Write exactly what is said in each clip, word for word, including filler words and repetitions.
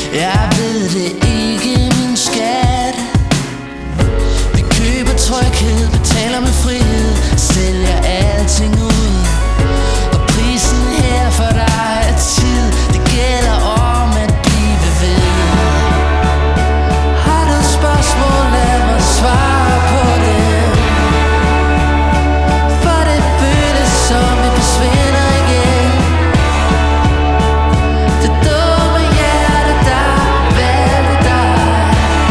Jeg ved det ikke, min skat. Vi køber tryghed, betaler med frihed, sælger alting ud. Og prisen her for dig er tid. Det gælder om at blive ved. Har du spørgsmål, lad mig svare på det. For det føles som vi forsvinder igen. Det dumme hjerte, der valgte dig,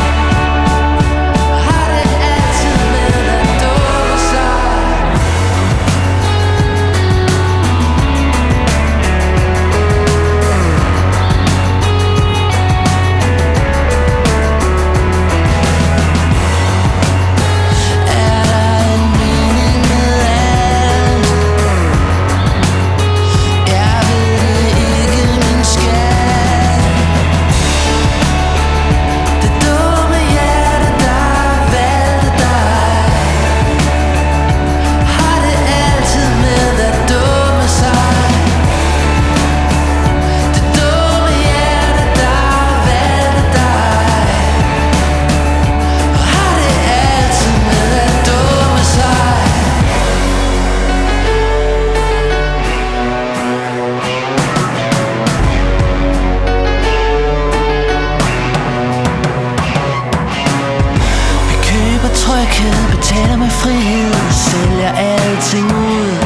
har det altid med at dumme sig. Er der en mening med alt? Jeg ved det ikke, min skat. Det dumme hjerte, der valgte dig, har det altid med at dumme sig. Det dumme hjerte, der valgte dig, har det altid med at dumme sig. Vi køber tryghed, betaler med frihed, sælger alting ud.